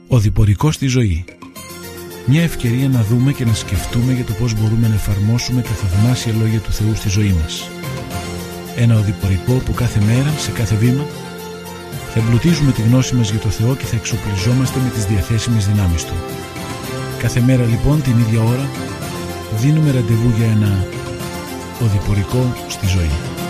Οδηπορικό στη ζωή. Μια ευκαιρία να δούμε και να σκεφτούμε για το πώς μπορούμε να εφαρμόσουμε τα θαυμάσια λόγια του Θεού στη ζωή μας. Ένα οδηπορικό που κάθε μέρα, σε κάθε βήμα, θα εμπλουτίζουμε τη γνώση μας για το Θεό και θα εξοπλιζόμαστε με τις διαθέσιμες δυνάμεις Του. Κάθε μέρα λοιπόν την ίδια ώρα δίνουμε ραντεβού για ένα οδηπορικό στη ζωή.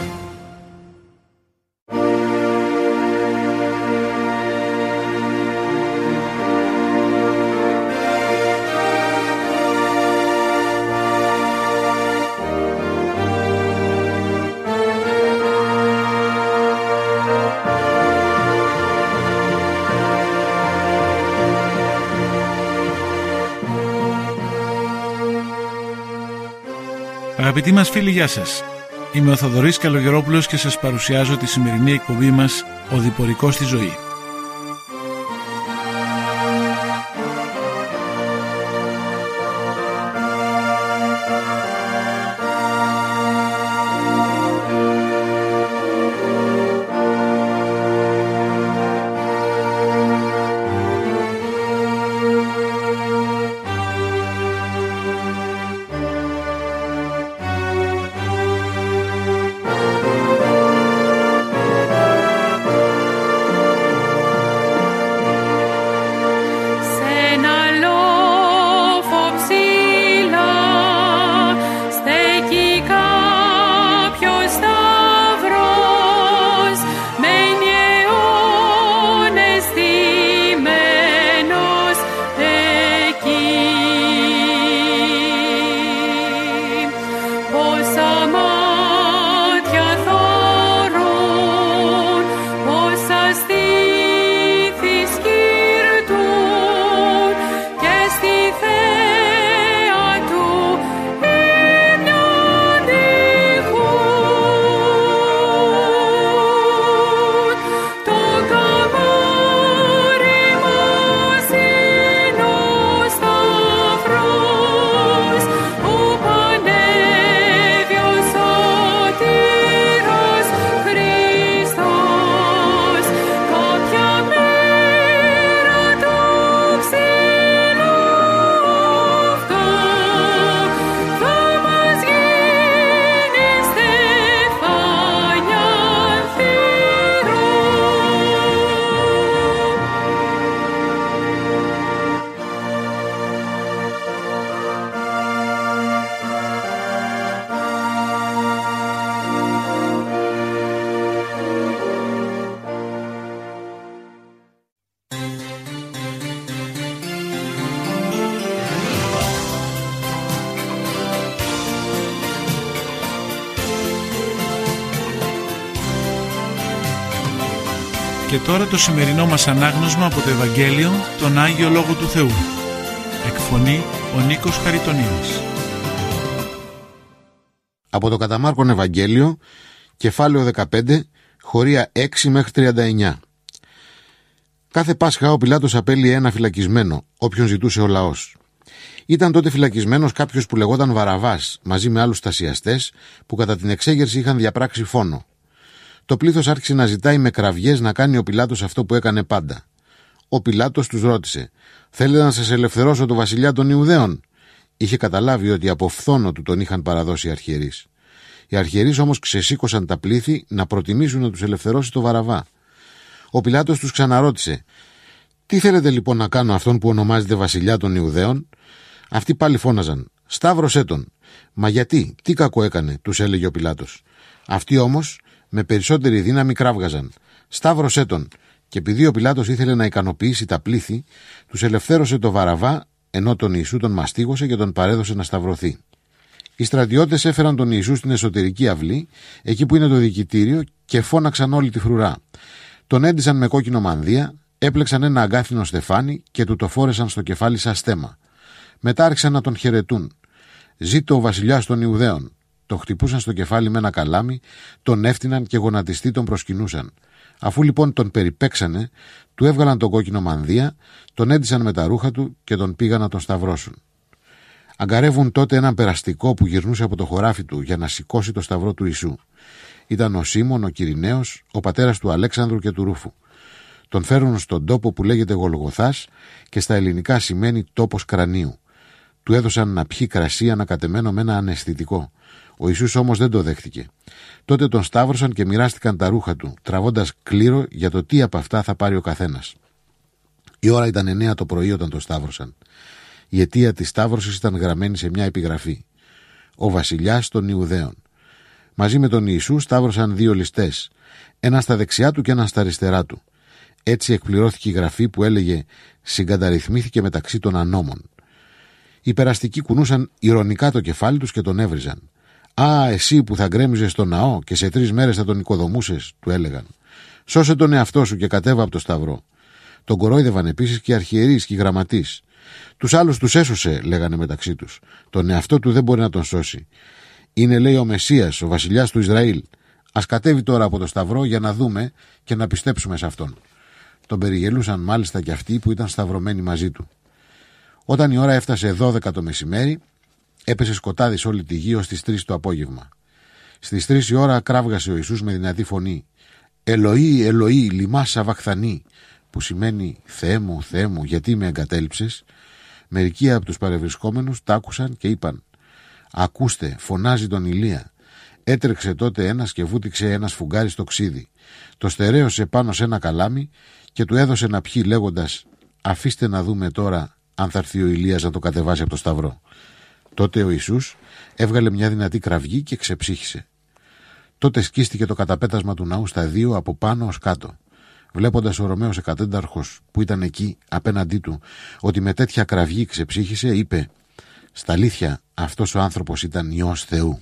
Αγαπητοί μας φίλοι, γεια σας. Είμαι ο Θοδωρής Καλογερόπουλος και σας παρουσιάζω τη σημερινή εκπομπή μας «Οδηπορικό στη ζωή». Και τώρα το σημερινό μας ανάγνωσμα από το Ευαγγέλιο, τον Άγιο Λόγο του Θεού. Εκφωνεί ο Νίκος Χαριτονίδης. Από το κατά Μάρκον Ευαγγέλιο, κεφάλαιο 15, χωρία 6 μέχρι 39. Κάθε Πάσχα ο Πιλάτος απέλυε ένα φυλακισμένο, όποιον ζητούσε ο λαός. Ήταν τότε φυλακισμένος κάποιος που λεγόταν Βαραβάς, μαζί με άλλους στασιαστές που κατά την εξέγερση είχαν διαπράξει φόνο. Το πλήθος άρχισε να ζητάει με κραυγές να κάνει ο Πιλάτος αυτό που έκανε πάντα. Ο Πιλάτος τους ρώτησε: «Θέλετε να σας ελευθερώσω το βασιλιά των Ιουδαίων?» Είχε καταλάβει ότι από φθόνο του τον είχαν παραδώσει οι αρχιερείς. Οι αρχιερείς όμως ξεσήκωσαν τα πλήθη να προτιμήσουν να τους ελευθερώσει το Βαραβά. Ο Πιλάτος τους ξαναρώτησε: «Τι θέλετε λοιπόν να κάνω αυτόν που ονομάζεται βασιλιά των Ιουδαίων?» Αυτοί πάλι φώναζαν: «Σταύρωσέ τον!» «Μα γιατί, τι κακό έκανε?» τους έλεγε ο Πιλάτος. Αυτοί όμως με περισσότερη δύναμη κράβγαζαν: «Σταύρωσέ τον!» Και επειδή ο Πιλάτος ήθελε να ικανοποιήσει τα πλήθη, τους ελευθέρωσε το Βαραβά, ενώ τον Ιησού τον μαστίγωσε και τον παρέδωσε να σταυρωθεί. Οι στρατιώτες έφεραν τον Ιησού στην εσωτερική αυλή, εκεί που είναι το δικητήριο, και φώναξαν όλη τη φρουρά. Τον έντυσαν με κόκκινο μανδύα, έπλεξαν ένα αγκάθινο στεφάνι και του το φόρεσαν στο κεφάλι σαν στέμα. Μετά άρχισαν να τον χαιρετούν. «Ζήτω ο βασιλιάς των Ιουδαίων!» Το χτυπούσαν στο κεφάλι με ένα καλάμι, τον έφτυναν και γονατιστοί τον προσκυνούσαν. Αφού λοιπόν τον περιπέξανε, του έβγαλαν τον κόκκινο μανδύα, τον έντυσαν με τα ρούχα του και τον πήγαν να τον σταυρώσουν. Αγκαρεύουν τότε έναν περαστικό που γυρνούσε από το χωράφι του για να σηκώσει το σταυρό του Ιησού. Ήταν ο Σίμων, ο Κυριναίος, ο πατέρας του Αλέξανδρου και του Ρούφου. Τον φέρουν στον τόπο που λέγεται Γολγοθάς και στα ελληνικά σημαίνει τόπος κρανίου. Του έδωσαν να πιει κρασί ανακατεμένο με ένα αναισθητικό. Ο Ιησούς όμως δεν το δέχτηκε. Τότε τον σταύρωσαν και μοιράστηκαν τα ρούχα του, τραβώντας κλήρο για το τι από αυτά θα πάρει ο καθένας. Η ώρα ήταν 9 το πρωί όταν τον σταύρωσαν. Η αιτία της σταύρωσης ήταν γραμμένη σε μια επιγραφή. Ο βασιλιάς των Ιουδαίων. Μαζί με τον Ιησού σταύρωσαν 2 ληστές, ένα στα δεξιά του και ένα στα αριστερά του. Έτσι εκπληρώθηκε η γραφή που έλεγε «Συγκαταρρυθμήθηκε μεταξύ των ανώμων». Οι περαστικοί κουνούσαν ηρωνικά το κεφάλι τους και τον έβριζαν. «Α, εσύ που θα γκρέμιζες στον ναό και σε 3 μέρες θα τον οικοδομούσες», του έλεγαν. «Σώσε τον εαυτό σου και κατέβα από το σταυρό». Τον κορόιδευαν επίσης και οι αρχιερείς και οι γραμματείς. «Τους άλλους τους έσωσε», λέγανε μεταξύ τους. «Τον εαυτό του δεν μπορεί να τον σώσει. Είναι, λέει, ο Μεσσίας, ο βασιλιάς του Ισραήλ. Ας κατέβει τώρα από το σταυρό για να δούμε και να πιστέψουμε σε αυτόν». Τον περιγελούσαν μάλιστα και αυτοί που ήταν σταυρωμένοι μαζί του. Όταν η ώρα έφτασε 12 το μεσημέρι, έπεσε σκοτάδι σε όλη τη γη ως τις 3 το απόγευμα. Στις 3 η ώρα κράβγασε ο Ιησούς με δυνατή φωνή. «Ελοή, Ελοή, λιμά σαβαχθανή», που σημαίνει «Θεέ μου, γιατί με εγκατέλειψες». Μερικοί από τους παρευρισκόμενους τ' άκουσαν και είπαν «Ακούστε, φωνάζει τον Ηλία». Έτρεξε τότε ένας και βούτυξε ένα σφουγγάρι στο ξύδι. Το στερέωσε πάνω σε ένα καλάμι και του έδωσε να πιει λέγοντας «Αφήστε να δούμε τώρα αν θα έρθει ο Ηλίας να το κατεβάσει από το σταυρό». Τότε ο Ιησούς έβγαλε μια δυνατή κραυγή και ξεψύχησε. Τότε σκίστηκε το καταπέτασμα του ναού στα 2 από πάνω ως κάτω. Βλέποντας ο Ρωμαίος εκατένταρχος που ήταν εκεί απέναντί του ότι με τέτοια κραυγή ξεψύχησε, είπε «Στα αλήθεια αυτός ο άνθρωπος ήταν Υιός Θεού».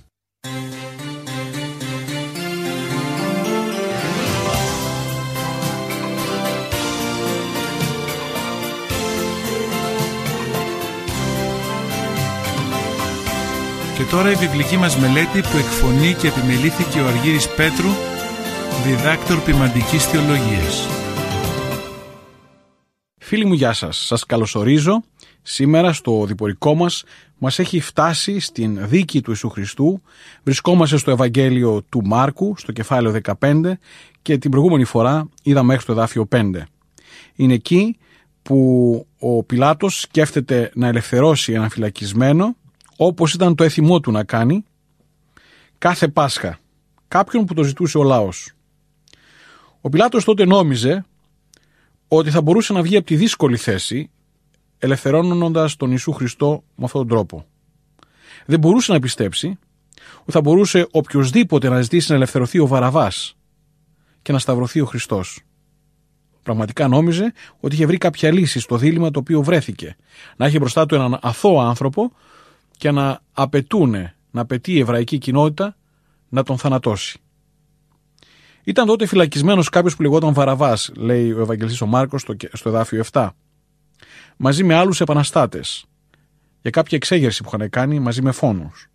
Και τώρα η βιβλική μας μελέτη που εκφωνεί και επιμελήθηκε ο Αργύρης Πέτρου, διδάκτορ ποιμαντικής θεολογίας. Φίλοι μου, γεια σας. Σας καλωσορίζω. Σήμερα στο διπορικό μας έχει φτάσει στην δίκη του Ιησού Χριστού. Βρισκόμαστε στο Ευαγγέλιο του Μάρκου, στο κεφάλαιο 15 και την προηγούμενη φορά είδαμε μέχρι το εδάφιο 5. Είναι εκεί που ο Πιλάτος σκέφτεται να ελευθερώσει έναν φυλακισμένο, όπως ήταν το έθιμό του να κάνει κάθε Πάσχα, κάποιον που το ζητούσε ο λαός. Ο Πιλάτος τότε νόμιζε ότι θα μπορούσε να βγει από τη δύσκολη θέση ελευθερώνοντας τον Ιησού Χριστό με αυτόν τον τρόπο. Δεν μπορούσε να πιστέψει ότι θα μπορούσε οποιοσδήποτε να ζητήσει να ελευθερωθεί ο Βαραβάς και να σταυρωθεί ο Χριστός. Πραγματικά νόμιζε ότι είχε βρει κάποια λύση στο δίλημμα το οποίο βρέθηκε. Να έχει μπροστά του έναν αθώο άνθρωπο και να απαιτεί η εβραϊκή κοινότητα να τον θανατώσει. Ήταν τότε φυλακισμένος κάποιος που λεγόταν Βαραβάς, λέει ο Ευαγγελιστής ο Μάρκος στο εδάφιο 7, μαζί με άλλους επαναστάτες, για κάποια εξέγερση που είχαν κάνει μαζί με φόνους.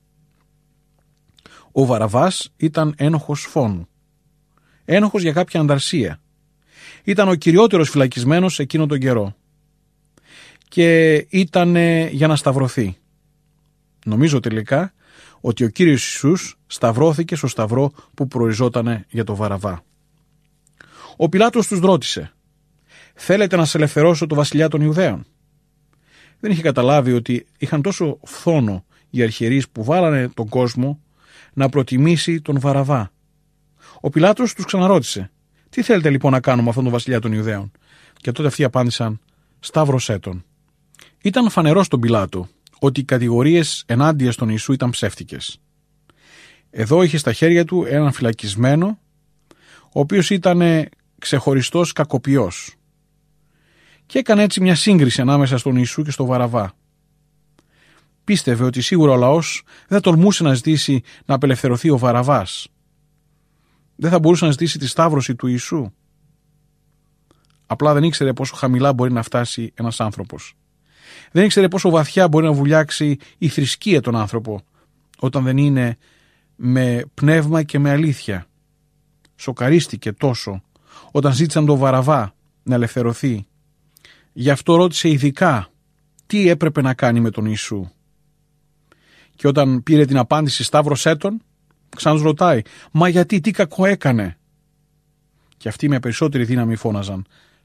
Ο Βαραβάς ήταν ένοχος φόνου, ένοχος για κάποια ανταρσία. Ήταν ο κυριότερος φυλακισμένος εκείνο τον καιρό και ήταν για να σταυρωθεί. Νομίζω τελικά ότι ο Κύριος Ιησούς σταυρώθηκε στο σταυρό που προοριζόταν για το Βαραβά. Ο Πιλάτος τους ρώτησε «Θέλετε να σε ελευθερώσω το βασιλιά των Ιουδαίων?» Δεν είχε καταλάβει ότι είχαν τόσο φθόνο οι αρχιερείς που βάλανε τον κόσμο να προτιμήσει τον Βαραβά. Ο Πιλάτος τους ξαναρώτησε «Τι θέλετε λοιπόν να κάνουμε αυτόν τον βασιλιά των Ιουδαίων?» Και τότε αυτοί απάντησαν «Σταύρωσέ τον». Ήταν φανερό στον Πιλάτο ότι οι κατηγορίες ενάντια στον Ιησού ήταν ψεύτικες. Εδώ είχε στα χέρια του έναν φυλακισμένο, ο οποίος ήταν ξεχωριστός κακοποιός. Και έκανε έτσι μια σύγκριση ανάμεσα στον Ιησού και στον Βαραβά. Πίστευε ότι σίγουρα ο λαός δεν τολμούσε να ζητήσει να απελευθερωθεί ο Βαραβάς. Δεν θα μπορούσε να ζητήσει τη σταύρωση του Ιησού. Απλά δεν ήξερε πόσο χαμηλά μπορεί να φτάσει ένας άνθρωπος. Δεν ήξερε πόσο βαθιά μπορεί να βουλιάξει η θρησκεία τον άνθρωπο όταν δεν είναι με πνεύμα και με αλήθεια. Σοκαρίστηκε τόσο όταν ζήτησαν τον Βαραβά να ελευθερωθεί. Γι' αυτό ρώτησε ειδικά τι έπρεπε να κάνει με τον Ιησού. Και όταν πήρε την απάντηση «Σταύρωσέ τον», ξανά ρωτάει «Μα γιατί, τι κακό έκανε?» Και αυτοί με περισσότερη δύναμη φώναζαν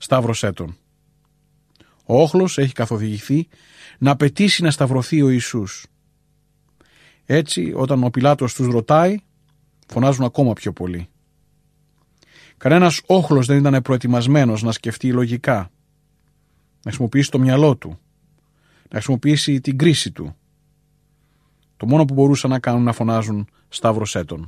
σταύρωσέ τον. Ο όχλος έχει καθοδηγηθεί να απαιτήσει να σταυρωθεί ο Ιησούς. Έτσι, όταν ο Πιλάτος τους ρωτάει, φωνάζουν ακόμα πιο πολύ. Κανένας όχλος δεν ήταν προετοιμασμένος να σκεφτεί λογικά, να χρησιμοποιήσει το μυαλό του, να χρησιμοποιήσει την κρίση του. Το μόνο που μπορούσαν να κάνουν να φωνάζουν «Σταύρωσέ τον».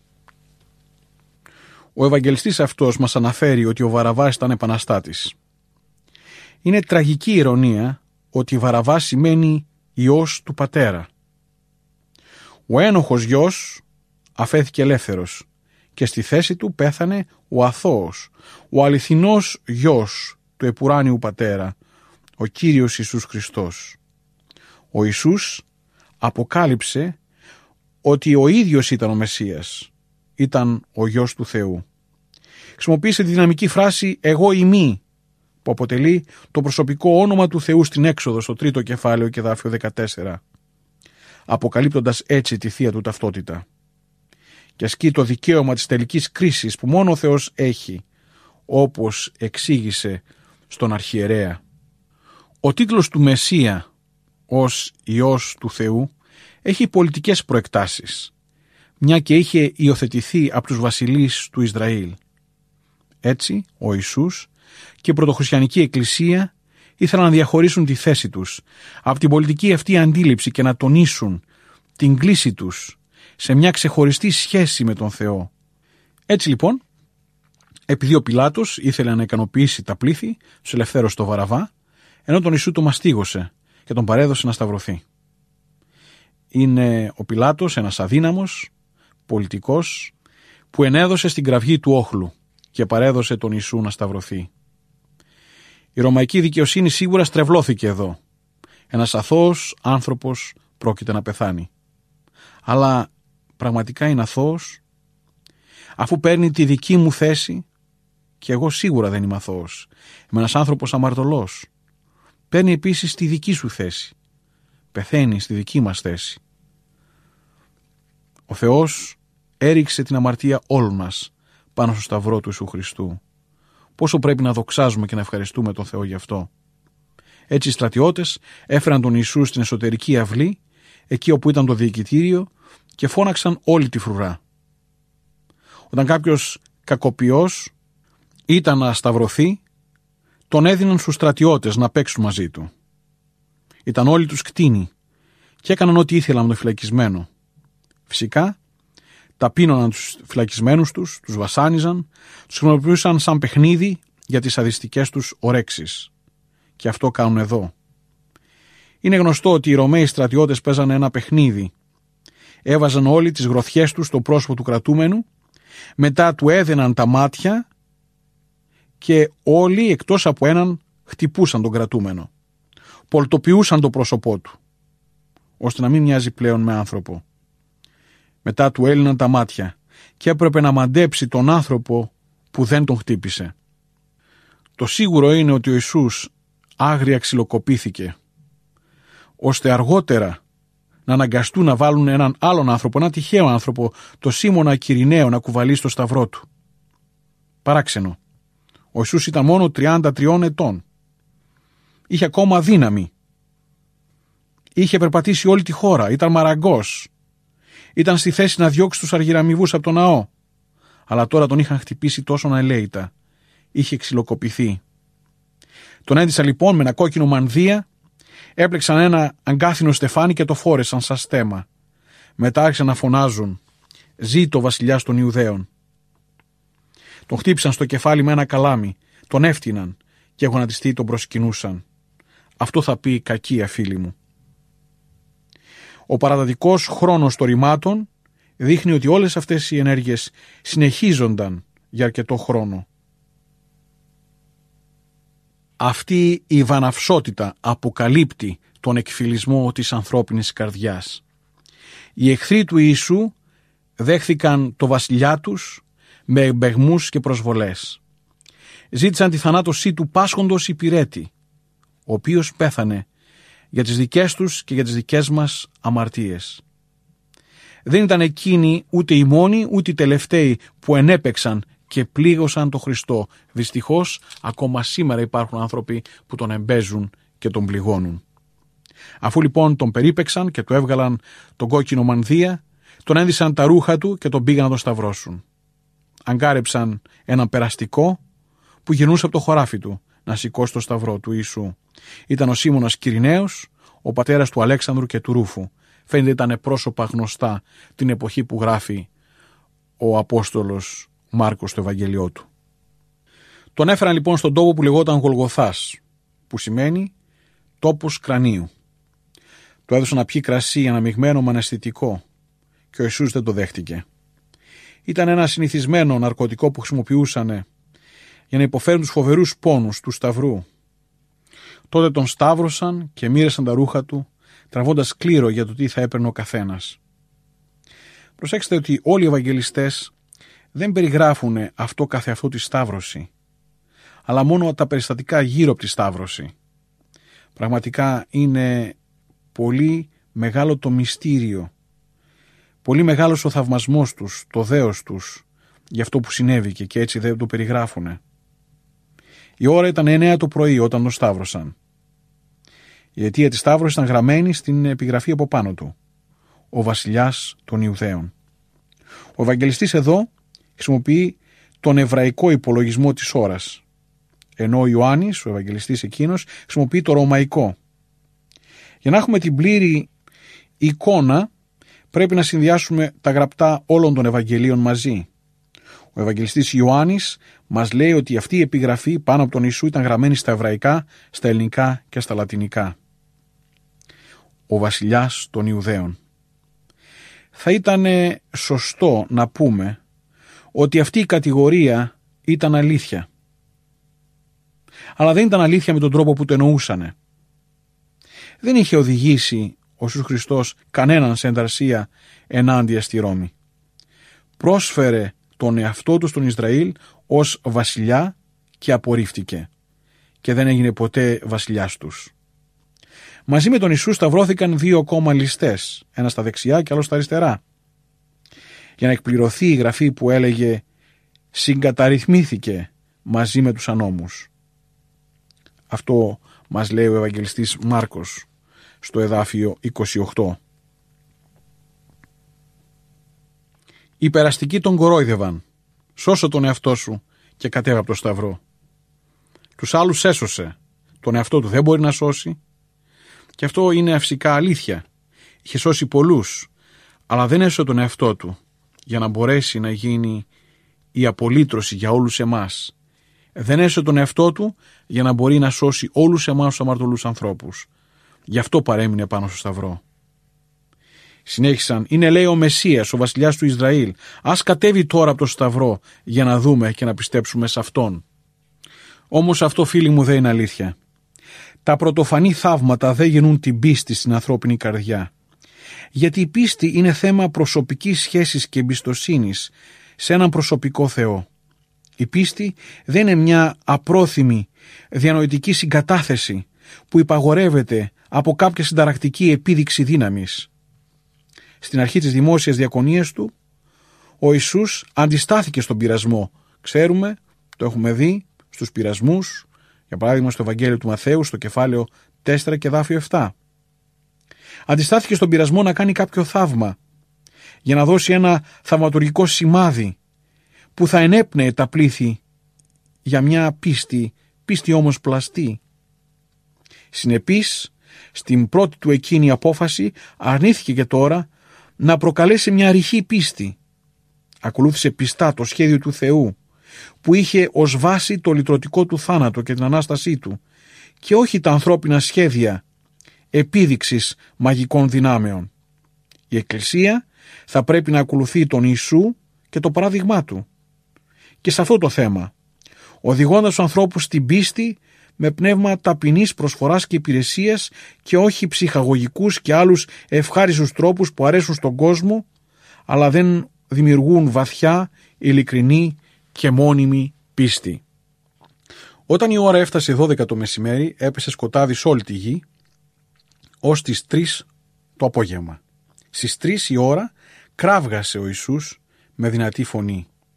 Ο Ευαγγελιστής αυτός μας αναφέρει ότι ο Βαραβάς ήταν επαναστάτης. Είναι τραγική ηρωνία ότι Βαραβάς σημαίνει Υιός του Πατέρα. Ο ένοχος γιος αφέθηκε ελεύθερος και στη θέση του πέθανε ο αθώος, ο αληθινός γιος του επουράνιου Πατέρα, ο Κύριος Ιησούς Χριστός. Ο Ιησούς αποκάλυψε ότι ο ίδιος ήταν ο Μεσσίας, ήταν ο γιος του Θεού. Χρησιμοποίησε τη δυναμική φράση «εγώ ειμί», που αποτελεί το προσωπικό όνομα του Θεού στην Έξοδο στο 3ο κεφάλαιο και εδάφιο 14, αποκαλύπτοντας έτσι τη θεία του ταυτότητα. Και ασκεί το δικαίωμα της τελικής κρίσης που μόνο ο Θεός έχει, όπως εξήγησε στον αρχιερέα. Ο τίτλος του Μεσσία ως Υιός του Θεού έχει πολιτικές προεκτάσεις, μια και είχε υιοθετηθεί από τους βασιλείς του Ισραήλ. Έτσι, ο Ιησούς και η πρωτοχριστιανική εκκλησία ήθελαν να διαχωρίσουν τη θέση τους από την πολιτική αυτή αντίληψη και να τονίσουν την κλίση τους σε μια ξεχωριστή σχέση με τον Θεό. Έτσι λοιπόν, επειδή ο Πιλάτος ήθελε να ικανοποιήσει τα πλήθη, τους ελευθέρωσε το Βαραβά, ενώ τον Ιησού το μαστίγωσε και τον παρέδωσε να σταυρωθεί. Είναι ο Πιλάτος ένας αδύναμος πολιτικός που ενέδωσε στην κραυγή του όχλου και παρέδωσε τον Ιησού να σταυρωθεί. Η ρωμαϊκή δικαιοσύνη σίγουρα στρεβλώθηκε εδώ. Ένας αθώος άνθρωπος πρόκειται να πεθάνει. Αλλά πραγματικά είναι αθώος, αφού παίρνει τη δική μου θέση, και εγώ σίγουρα δεν είμαι αθώος. Είμαι ένας άνθρωπος αμαρτωλός. Παίρνει επίσης τη δική σου θέση. Πεθαίνει στη δική μας θέση. Ο Θεός έριξε την αμαρτία όλων μας πάνω στο σταυρό του Ιησού Χριστού. Πόσο πρέπει να δοξάζουμε και να ευχαριστούμε τον Θεό γι' αυτό. Έτσι οι στρατιώτες έφεραν τον Ιησού στην εσωτερική αυλή, εκεί όπου ήταν το διοικητήριο, και φώναξαν όλη τη φρουρά. Όταν κάποιος κακοποιός ήταν να σταυρωθεί, τον έδιναν στους στρατιώτες να παίξουν μαζί του. Ήταν όλοι τους κτήνοι και έκαναν ό,τι ήθελαν με τον φυλακισμένο. Φυσικά, ταπείνωναν τους φυλακισμένους τους βασάνιζαν, τους χρησιμοποιούσαν σαν παιχνίδι για τις σαδιστικές τους ορέξεις. Και αυτό κάνουν εδώ. Είναι γνωστό ότι οι Ρωμαίοι στρατιώτες παίζανε ένα παιχνίδι. Έβαζαν όλοι τις γροθιές τους στο πρόσωπο του κρατούμενου, μετά του έδαιναν τα μάτια και όλοι εκτός από έναν χτυπούσαν τον κρατούμενο. Πολτοποιούσαν το πρόσωπό του, ώστε να μην μοιάζει πλέον με άνθρωπο. Μετά του έλυναν τα μάτια και έπρεπε να μαντέψει τον άνθρωπο που δεν τον χτύπησε. Το σίγουρο είναι ότι ο Ιησούς άγρια ξυλοκοπήθηκε, ώστε αργότερα να αναγκαστούν να βάλουν έναν άλλον άνθρωπο, έναν τυχαίο άνθρωπο, το Σίμωνα Κυρηναίο, να κουβαλεί στο σταυρό του. Παράξενο. Ο Ιησούς ήταν μόνο 33 ετών. Είχε ακόμα δύναμη. Είχε περπατήσει όλη τη χώρα. Ήταν μαραγκός. Ήταν στη θέση να διώξει τους αργυραμιβούς από το ναό. Αλλά τώρα τον είχαν χτυπήσει τόσο ανελαίητα. Είχε ξυλοκοπηθεί. Τον έντυσαν λοιπόν με ένα κόκκινο μανδύα, έπλεξαν ένα αγκάθινο στεφάνι και το φόρεσαν σαν στέμα. Μετά άρχισαν να φωνάζουν «Ζήτω ο βασιλιάς των Ιουδαίων». Τον χτύπησαν στο κεφάλι με ένα καλάμι, τον έφτυναν και γονατιστοί τον προσκυνούσαν. Αυτό θα πει κακία, φίλοι μου. Ο παραδοτικός χρόνος των ρημάτων δείχνει ότι όλες αυτές οι ενέργειες συνεχίζονταν για αρκετό χρόνο. Αυτή η βαναυσότητα αποκαλύπτει τον εκφυλισμό της ανθρώπινης καρδιάς. Οι εχθροί του Ιησού δέχθηκαν το βασιλιά τους με εμπεγμούς και προσβολές. Ζήτησαν τη θανάτωσή του πάσχοντος υπηρέτη, ο οποίος πέθανε για τις δικές τους και για τις δικές μας αμαρτίες. Δεν ήταν εκείνοι ούτε οι μόνοι ούτε οι τελευταίοι που ενέπαιξαν και πλήγωσαν τον Χριστό. Δυστυχώς, ακόμα σήμερα υπάρχουν άνθρωποι που τον εμπέζουν και τον πληγώνουν. Αφού λοιπόν τον περίπαιξαν και του έβγαλαν τον κόκκινο μανδύα, τον ένδυσαν τα ρούχα του και τον πήγαν να τον σταυρώσουν. Αγκάρεψαν έναν περαστικό που γυρνούσε από το χωράφι του να σηκώσει το σταυρό του Ιησού. Ήταν ο Σίμωνας Κυρηναίος, ο πατέρας του Αλέξανδρου και του Ρούφου. Φαίνεται ήταν πρόσωπα γνωστά την εποχή που γράφει ο Απόστολος Μάρκος στο Ευαγγελιό του. Τον έφεραν λοιπόν στον τόπο που λεγόταν Γολγοθάς, που σημαίνει τόπος κρανίου. Του έδωσαν να πιει κρασί αναμειγμένο με αναισθητικό και ο Ιησούς δεν το δέχτηκε. Ήταν ένα συνηθισμένο ναρκωτικό που χρησιμοποιούσαν για να υποφέρουν τους φοβερούς πόνους του σταυρού. Τότε τον σταύρωσαν και μοίρασαν τα ρούχα του, τραβώντας κλήρο για το τι θα έπαιρνε ο καθένας. Προσέξτε ότι όλοι οι Ευαγγελιστές δεν περιγράφουν αυτό καθεαυτό τη σταύρωση, αλλά μόνο τα περιστατικά γύρω από τη σταύρωση. Πραγματικά είναι πολύ μεγάλο το μυστήριο, πολύ μεγάλος ο θαυμασμός τους, το δέος τους για αυτό που συνέβηκε και έτσι δεν το περιγράφουν. Η ώρα ήταν 9 το πρωί όταν τον σταύρωσαν. Η αιτία της σταύρωσης ήταν γραμμένη στην επιγραφή από πάνω του. Ο βασιλιάς των Ιουδαίων. Ο Ευαγγελιστής εδώ χρησιμοποιεί τον εβραϊκό υπολογισμό της ώρας, ενώ ο Ιωάννης, ο Ευαγγελιστής εκείνος, χρησιμοποιεί το ρωμαϊκό. Για να έχουμε την πλήρη εικόνα πρέπει να συνδυάσουμε τα γραπτά όλων των Ευαγγελίων μαζί. Ο Ευαγγελιστής Ιωάννης μας λέει ότι αυτή η επιγραφή πάνω από τον Ιησού ήταν γραμμένη στα εβραϊκά, στα ελληνικά και στα λατινικά. Ο βασιλιάς των Ιουδαίων. Θα ήταν σωστό να πούμε ότι αυτή η κατηγορία ήταν αλήθεια. Αλλά δεν ήταν αλήθεια με τον τρόπο που το εννοούσανε. Δεν είχε οδηγήσει ο Ιησούς Χριστός κανέναν σε ενταρσία ενάντια στη Ρώμη. Πρόσφερε τον εαυτό του στον Ισραήλ ως βασιλιά και απορρίφθηκε και δεν έγινε ποτέ βασιλιάς τους. Μαζί με τον Ιησού σταυρώθηκαν 2 ακόμα ληστές, ένα στα δεξιά και άλλο στα αριστερά, για να εκπληρωθεί η γραφή που έλεγε «συγκαταρρυθμήθηκε μαζί με τους ανώμους». Αυτό μας λέει ο Ευαγγελιστής Μάρκος στο εδάφιο 28. Οι περαστικοί τον κορόιδευαν. «Σώσε τον εαυτό σου και κατέβα από το σταυρό». Τους άλλους έσωσε. Τον εαυτό του δεν μπορεί να σώσει. Και αυτό είναι φυσικά αλήθεια. Είχε σώσει πολλούς, αλλά δεν έσωσε τον εαυτό του για να μπορέσει να γίνει η απολύτρωση για όλους εμάς. Δεν έσωσε τον εαυτό του για να μπορεί να σώσει όλους εμάς τους αμαρτωλούς ανθρώπους. Γι' αυτό παρέμεινε πάνω στο σταυρό. Συνέχισαν, είναι λέει ο Μεσσίας, ο βασιλιάς του Ισραήλ. Ας κατέβει τώρα από το σταυρό για να δούμε και να πιστέψουμε σε αυτόν. Όμως αυτό, φίλοι μου, δεν είναι αλήθεια. Τα πρωτοφανή θαύματα δεν γεννούν την πίστη στην ανθρώπινη καρδιά. Γιατί η πίστη είναι θέμα προσωπικής σχέσης και εμπιστοσύνης σε έναν προσωπικό Θεό. Η πίστη δεν είναι μια απρόθυμη διανοητική συγκατάθεση που υπαγορεύεται από κάποια συνταρακτική επίδειξη δύναμης. Στην αρχή της δημόσιας διακονίας του, ο Ιησούς αντιστάθηκε στον πειρασμό. Ξέρουμε, το έχουμε δει στους πειρασμούς, για παράδειγμα στο Ευαγγέλιο του Μαθαίου, στο κεφάλαιο 4 και εδάφιο 7. Αντιστάθηκε στον πειρασμό να κάνει κάποιο θαύμα, για να δώσει ένα θαυματουργικό σημάδι που θα ενέπνεε τα πλήθη για μια πίστη όμως πλαστή. Συνεπής, στην πρώτη του εκείνη απόφαση αρνήθηκε και τώρα να προκαλέσει μια ρηχή πίστη. Ακολούθησε πιστά το σχέδιο του Θεού, που είχε ως βάση το λυτρωτικό του θάνατο και την Ανάστασή του και όχι τα ανθρώπινα σχέδια επίδειξης μαγικών δυνάμεων. Η Εκκλησία θα πρέπει να ακολουθεί τον Ιησού και το παράδειγμά του. Και σε αυτό το θέμα, οδηγώντας τους ανθρώπους στην πίστη με πνεύμα ταπεινής προσφοράς και υπηρεσίας και όχι ψυχαγωγικούς και άλλους ευχάριστους τρόπους που αρέσουν στον κόσμο, αλλά δεν δημιουργούν βαθιά, ειλικρινή και μόνιμη πίστη. Όταν η ώρα έφτασε 12 το μεσημέρι, έπεσε σκοτάδι σε όλη τη γη ως τις 3 το απόγευμα. Στις 3 η ώρα κράβγασε ο Ιησούς με δυνατή φωνή.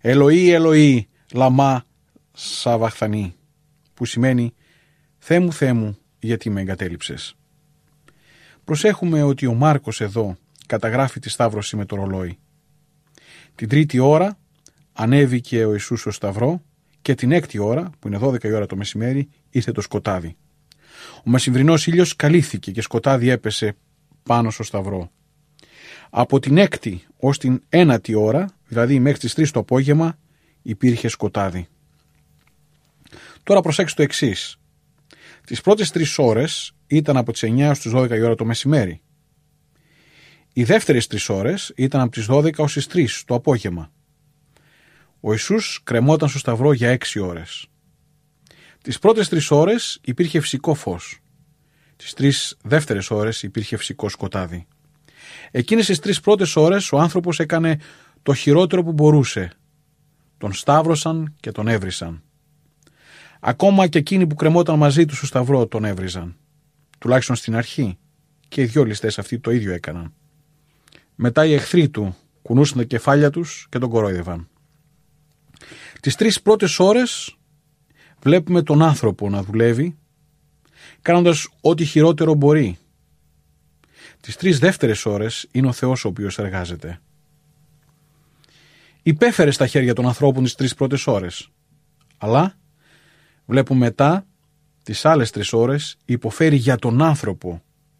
Ελοή, Ελοή, λαμά σαβαχθανή, που σημαίνει Θεέ μου, γιατί με εγκατέλειψες. Προσέχουμε ότι ο Μάρκος εδώ καταγράφει τη σταύρωση με το ρολόι. Την 3η ώρα ανέβηκε ο Ιησούς στο σταυρό και την 6η ώρα, που είναι 12 η ώρα το μεσημέρι, ήρθε το σκοτάδι. Ο μεσημβρινός ήλιος καλύφθηκε και σκοτάδι έπεσε πάνω στο σταυρό. Από την 6η ως την 9η ώρα, δηλαδή μέχρι τις 3 το απόγευμα, υπήρχε σκοτάδι. Τώρα προσέξτε το εξής. Τις πρώτες 3 ώρες ήταν από τις 9 ως τις 12 η ώρα το μεσημέρι. Οι δεύτερες 3 ώρες ήταν από τις 12 ως τις 3 το απόγευμα. Ο Ιησούς κρεμόταν στο σταυρό για 6 ώρες. Τις πρώτες 3 ώρες υπήρχε φυσικό φως. Τις 3 δεύτερες ώρες υπήρχε φυσικό σκοτάδι. Εκείνες τις 3 πρώτες ώρες ο άνθρωπος έκανε το χειρότερο που μπορούσε. Τον σταύρωσαν και τον έβρισαν. Ακόμα και εκείνοι που κρεμόταν μαζί του στο σταυρό τον έβριζαν. Τουλάχιστον στην αρχή. Και οι 2 ληστές αυτοί το ίδιο έκαναν. Μετά οι εχθροί του κουνούσαν τα κεφάλια τους και τον κορόιδευαν. Τις 3 πρώτες ώρες βλέπουμε τον άνθρωπο να δουλεύει, κάνοντας ό,τι χειρότερο μπορεί. Τις 3 δεύτερες ώρες είναι ο Θεός ο οποίος εργάζεται. Υπέφερε στα χέρια των ανθρώπων τις 3 πρώτες ώρες. Αλλά βλέπουμε μετά τις άλλες 3 ώρες υποφέρει για τον άνθρωπο.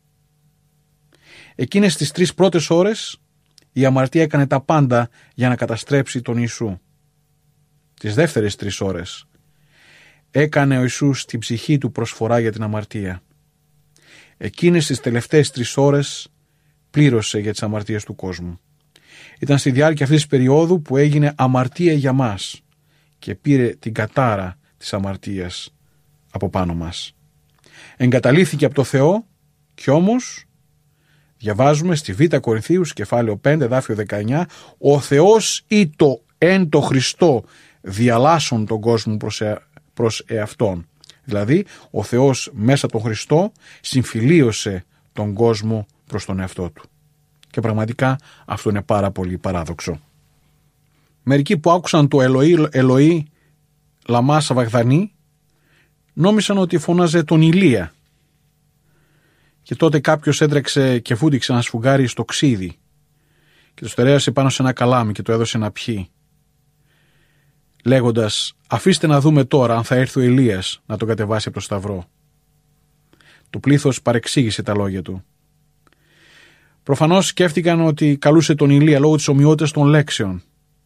Εκείνες τις 3 πρώτες ώρες η αμαρτία έκανε τα πάντα για να καταστρέψει τον Ιησού. Τις δεύτερες 3 ώρες έκανε ο Ιησούς την ψυχή του προσφορά για την αμαρτία. Εκείνες τις τελευταίες 3 ώρες πλήρωσε για τις αμαρτίες του κόσμου. Ήταν στη διάρκεια αυτής της περίοδου που έγινε αμαρτία για μας και πήρε την κατάρα της αμαρτίας από πάνω μας. Εγκαταλείφθηκε από το Θεό και όμως διαβάζουμε στη Β' Κορινθίους κεφάλαιο 5 εδάφιο 19 «Ο Θεός ήτο εν το Χριστό διαλάσσον τον κόσμο προς εαυτόν». Δηλαδή ο Θεός μέσα τον Χριστό συμφιλίωσε τον κόσμο προς τον εαυτό του. Και πραγματικά αυτό είναι πάρα πολύ παράδοξο. Μερικοί που άκουσαν το Ελοή, Ελοή, λαμά σαβαχθανή νόμισαν ότι φώναζε τον Ηλία. Και τότε κάποιος έτρεξε και φούτυξε ένα σφουγγάρι στο ξύδι και το στερέασε πάνω σε ένα καλάμι και το έδωσε να πιει, λέγοντας «Αφήστε να δούμε τώρα αν θα έρθει ο Ηλίας να τον κατεβάσει από το σταυρό». Το πλήθος παρεξήγησε τα λόγια του. Προφανώς σκέφτηκαν ότι καλούσε τον Ηλία λόγω της ομοιότητας των λέξεων.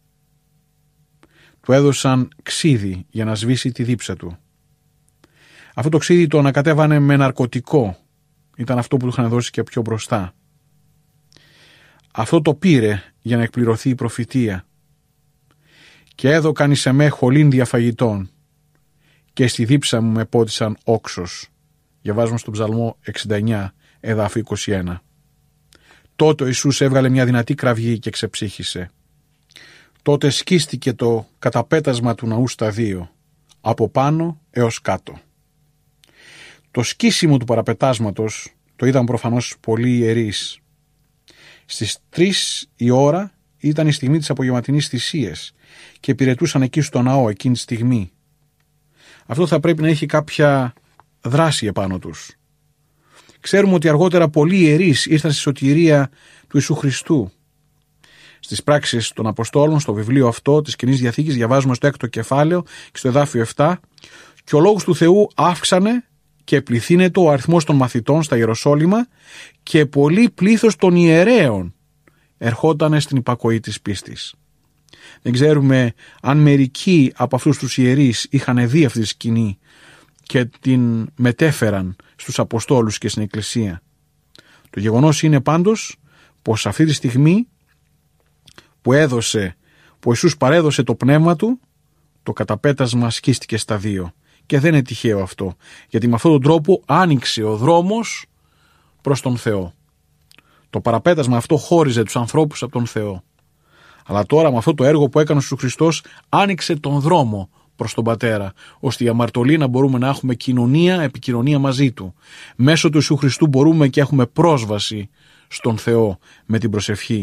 Του έδωσαν ξύδι για να σβήσει τη δίψα του. Αυτό το ξύδι το ανακατέβανε με ναρκωτικό. Ήταν αυτό που του είχαν δώσει και πιο μπροστά. Αυτό το πήρε για να εκπληρωθεί η προφητεία. Και έδωκαν εις εμέ χολήν διαφαγητών και στη δίψα μου με πότισαν όξος. Διαβάζουμε στον Ψαλμό 69 εδάφιο 21. Τότε ο Ιησούς έβγαλε μια δυνατή κραυγή και ξεψύχησε. Τότε σκίστηκε το καταπέτασμα του ναού στα 2, από πάνω έως κάτω. Το σκίσιμο του παραπετάσματος το είδαν προφανώς πολλοί ιερείς. Στις 3 η ώρα ήταν η στιγμή της απογευματινής θυσίας και υπηρετούσαν εκεί στο ναό εκείνη τη στιγμή. Αυτό θα πρέπει να έχει κάποια δράση επάνω τους. Ξέρουμε ότι αργότερα πολλοί ιερείς ήρθαν στη σωτηρία του Ιησού Χριστού. Στις πράξεις των Αποστόλων, στο βιβλίο αυτό της Καινής Διαθήκης, διαβάζουμε στο 6ο κεφάλαιο και στο εδάφιο 7, και ο λόγος του Θεού αύξανε και πληθύνεται ο αριθμός των μαθητών στα Ιεροσόλυμα και πολύ πλήθος των ιερέων ερχότανε στην υπακοή της πίστης. Δεν ξέρουμε αν μερικοί από αυτούς τους ιερείς είχαν δει αυτή τη σκηνή και την μετέφεραν στους Αποστόλους και στην Εκκλησία. Το γεγονός είναι πάντως πως αυτή τη στιγμή που ο Ιησούς παρέδωσε το πνεύμα του, το καταπέτασμα σκίστηκε στα 2. Και δεν είναι τυχαίο αυτό, γιατί με αυτόν τον τρόπο άνοιξε ο δρόμος προς τον Θεό. Το παραπέτασμα αυτό χώριζε τους ανθρώπους από τον Θεό. Αλλά τώρα με αυτό το έργο που έκανε ο Ιησούς Χριστός άνοιξε τον δρόμο προς τον Πατέρα, ώστε η αμαρτωλοί να μπορούμε να έχουμε επικοινωνία μαζί Του. Μέσω του Ιησού Χριστού μπορούμε και έχουμε πρόσβαση στον Θεό με την προσευχή.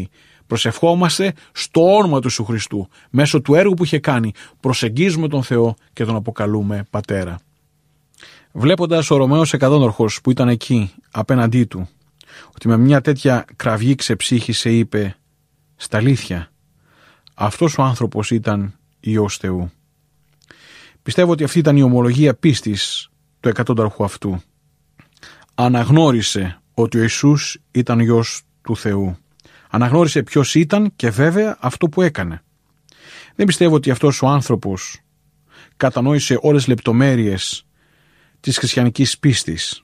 Προσευχόμαστε στο όνομα του Ιησού Χριστού. Μέσω του έργου που είχε κάνει προσεγγίζουμε τον Θεό και τον αποκαλούμε Πατέρα. Βλέποντας ο Ρωμαίος εκατόνορχος που ήταν εκεί απέναντί του, ότι με μια τέτοια κραυγή ξεψύχησε, είπε: «Στα αλήθεια, αυτός ο άνθρωπος ήταν Υιός Θεού». Πιστεύω ότι αυτή ήταν η ομολογία πίστης του εκατόνταρχου αυτού. Αναγνώρισε ότι ο Ιησούς ήταν Υιός του Θεού. Αναγνώρισε ποιος ήταν και βέβαια αυτό που έκανε. Δεν πιστεύω ότι αυτός ο άνθρωπος κατανόησε όλες τις λεπτομέρειες της χριστιανικής πίστης.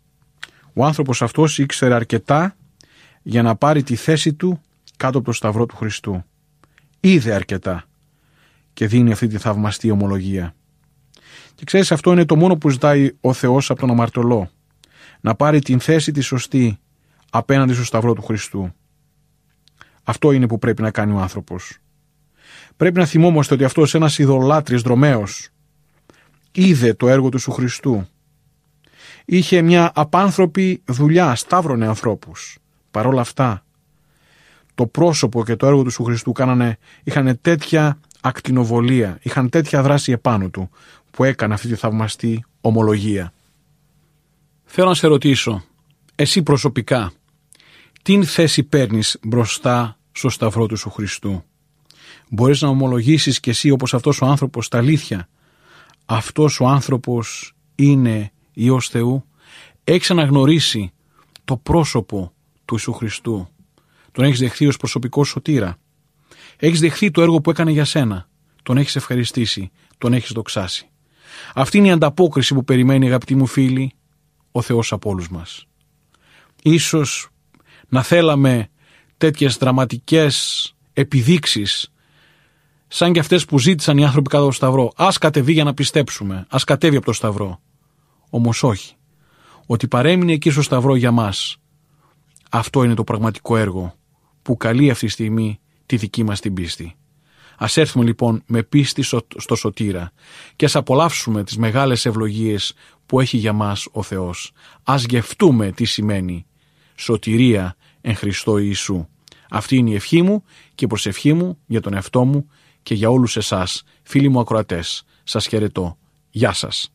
Ο άνθρωπος αυτός ήξερε αρκετά για να πάρει τη θέση του κάτω από το σταυρό του Χριστού. Είδε αρκετά και δίνει αυτή τη θαυμαστή ομολογία. Και ξέρεις, αυτό είναι το μόνο που ζητάει ο Θεός από τον αμαρτωλό. Να πάρει την θέση τη σωστή απέναντι στο σταυρό του Χριστού. Αυτό είναι που πρέπει να κάνει ο άνθρωπος. Πρέπει να θυμόμαστε ότι αυτός ένας ειδωλάτρης δρομέος είδε το έργο του Ιησού Χριστού. Είχε μια απάνθρωπη δουλειά, σταύρωνε ανθρώπους. Παρ' όλα αυτά, το πρόσωπο και το έργο του Ιησού Χριστού είχαν τέτοια ακτινοβολία, είχαν τέτοια δράση επάνω του, που έκανε αυτή τη θαυμαστή ομολογία. Θέλω να σε ρωτήσω, εσύ προσωπικά, τι θέση παίρνεις μπροστά στο σταυρό του Ιησού Χριστού? Μπορείς να ομολογήσεις κι εσύ όπως αυτός ο άνθρωπος τα αλήθεια? Αυτός ο άνθρωπος είναι Υιός Θεού? Έχεις αναγνωρίσει το πρόσωπο του Ιησού Χριστού? Τον έχεις δεχθεί ως προσωπικό σωτήρα? Έχεις δεχθεί το έργο που έκανε για σένα? Τον έχεις ευχαριστήσει? Τον έχεις δοξάσει? Αυτή είναι η ανταπόκριση που περιμένει, αγαπητοί μου φίλοι, ο Θεός από όλους μας. Ίσως να θέλαμε τέτοιες δραματικές επιδείξεις σαν και αυτές που ζήτησαν οι άνθρωποι κάτω από το σταυρό. Ας κατεβεί για να πιστέψουμε, ας κατέβει από το σταυρό. Όμως όχι. Ότι παρέμεινε εκεί στο σταυρό για μας, αυτό είναι το πραγματικό έργο που καλεί αυτή τη στιγμή τη δική μας την πίστη. Ας έρθουμε λοιπόν με πίστη στο σωτήρα και ας απολαύσουμε τις μεγάλες ευλογίες που έχει για μας ο Θεός. Ας γευτούμε τι σημαίνει σωτηρία εν Χριστώ Ιησού. Αυτή είναι η ευχή μου και η προσευχή μου για τον εαυτό μου και για όλους εσάς, φίλοι μου ακροατές. Σας χαιρετώ. Γεια σας.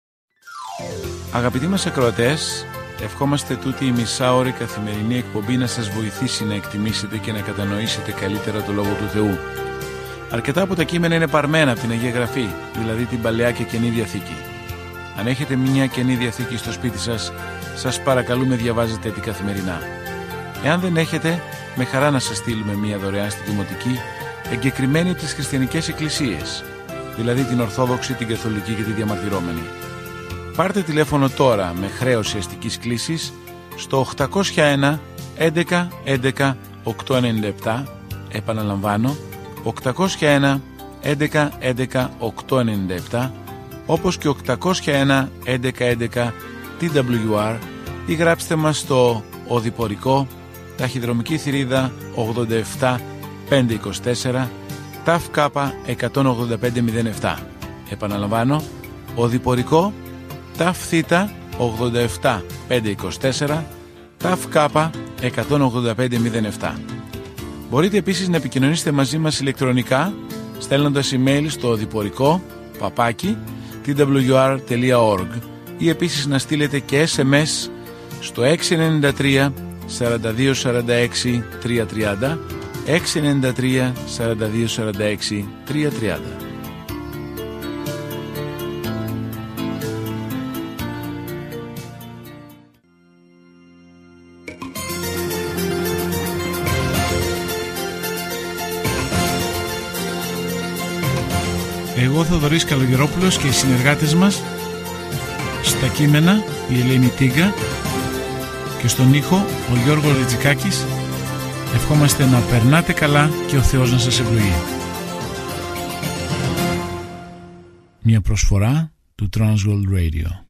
Αγαπητοί μας ακροατές, ευχόμαστε τούτη η μισάωρη καθημερινή εκπομπή να σας βοηθήσει να εκτιμήσετε και να κατανοήσετε καλύτερα το Λόγο του Θεού. Αρκετά από τα κείμενα είναι παρμένα από την Αγία Γραφή, δηλαδή την Παλαιά και Καινή Διαθήκη. Αν έχετε μια Καινή Διαθήκη στο σπίτι σας, σας παρακαλούμε διαβάζετε την καθημερινά. Εάν δεν έχετε, με χαρά να σας στείλουμε μια δωρεάν στη Δημοτική, εγκεκριμένη από τις χριστιανικές εκκλησίες, δηλαδή την Ορθόδοξη, την Καθολική και τη Διαμαρτυρόμενη. Πάρτε τηλέφωνο τώρα με χρέωση αστικής κλήσης στο 801 11 11 897, επαναλαμβάνω 801 11 11 897, όπως και 801 11 11 TWR, ή γράψτε μας στο Οδηπορικό, ταχυδρομική θηρίδα 87 524, ΤΑΦ ΚΑΠΑ 18507. Επαναλαμβάνω, Οδηπορικό, ΤΑΦ ΘΙΤΑ 87 524, ΤΑΦ ΚΑΠΑ 18507. Μπορείτε επίσης να επικοινωνήσετε μαζί μας ηλεκτρονικά στέλνοντας email στο οδηπορικό @twr.org ή επίσης να στείλετε και SMS στο 693 42 46 330, 693 42 46 330. Εγώ, Θοδωρής Καλογερόπουλος, και οι συνεργάτες μας στα κείμενα η Ελένη Τίγκα και στον ήχο ο Γιώργος Ριτζικάκης, ευχόμαστε να περνάτε καλά και ο Θεός να σας ευλογεί. Μια προσφορά του Transworld Radio.